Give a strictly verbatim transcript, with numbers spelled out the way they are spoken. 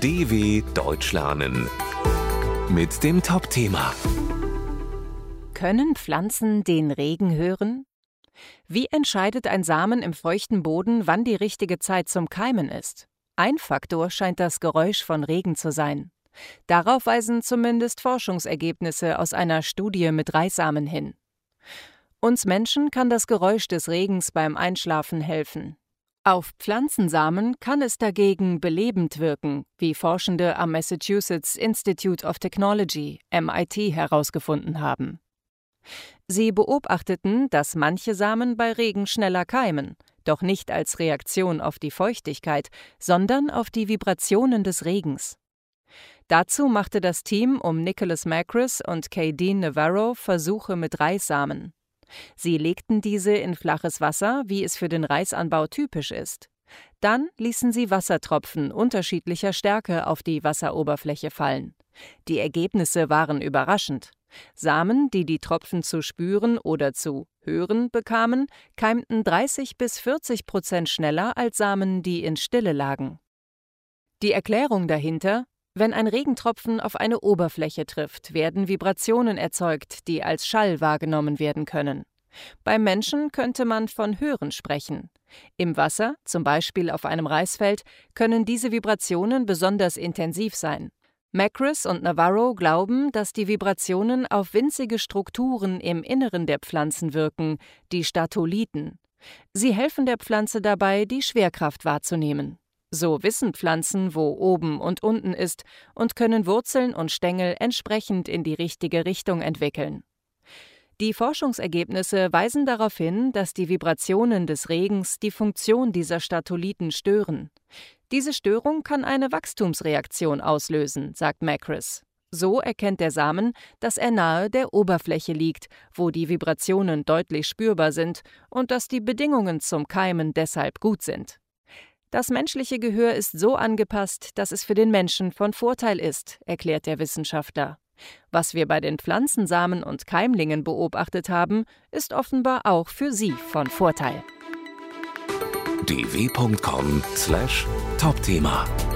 D W Deutsch lernen mit dem Top-Thema. Können Pflanzen den Regen hören? Wie entscheidet ein Samen im feuchten Boden, wann die richtige Zeit zum Keimen ist? Ein Faktor scheint das Geräusch von Regen zu sein. Darauf weisen zumindest Forschungsergebnisse aus einer Studie mit Reissamen hin. Uns Menschen kann das Geräusch des Regens beim Einschlafen helfen. Auf Pflanzensamen kann es dagegen belebend wirken, wie Forschende am Massachusetts Institute of Technology, M I T, herausgefunden haben. Sie beobachteten, dass manche Samen bei Regen schneller keimen, doch nicht als Reaktion auf die Feuchtigkeit, sondern auf die Vibrationen des Regens. Dazu machte das Team um Nicholas Macris und Kadeen Navarro Versuche mit Reissamen. Sie legten diese in flaches Wasser, wie es für den Reisanbau typisch ist. Dann ließen sie Wassertropfen unterschiedlicher Stärke auf die Wasseroberfläche fallen. Die Ergebnisse waren überraschend. Samen, die die Tropfen zu spüren oder zu hören bekamen, keimten dreißig bis vierzig Prozent schneller als Samen, die in Stille lagen. Die Erklärung dahinter: Wenn ein Regentropfen auf eine Oberfläche trifft, werden Vibrationen erzeugt, die als Schall wahrgenommen werden können. Beim Menschen könnte man von Hören sprechen. Im Wasser, zum Beispiel auf einem Reisfeld, können diese Vibrationen besonders intensiv sein. Macris und Navarro glauben, dass die Vibrationen auf winzige Strukturen im Inneren der Pflanzen wirken, die Statolithen. Sie helfen der Pflanze dabei, die Schwerkraft wahrzunehmen. So wissen Pflanzen, wo oben und unten ist, und können Wurzeln und Stängel entsprechend in die richtige Richtung entwickeln. Die Forschungsergebnisse weisen darauf hin, dass die Vibrationen des Regens die Funktion dieser Statolithen stören. Diese Störung kann eine Wachstumsreaktion auslösen, sagt Macris. So erkennt der Samen, dass er nahe der Oberfläche liegt, wo die Vibrationen deutlich spürbar sind, und dass die Bedingungen zum Keimen deshalb gut sind. Das menschliche Gehör ist so angepasst, dass es für den Menschen von Vorteil ist, erklärt der Wissenschaftler. Was wir bei den Pflanzensamen und Keimlingen beobachtet haben, ist offenbar auch für sie von Vorteil. d w punkt com slash Top-Thema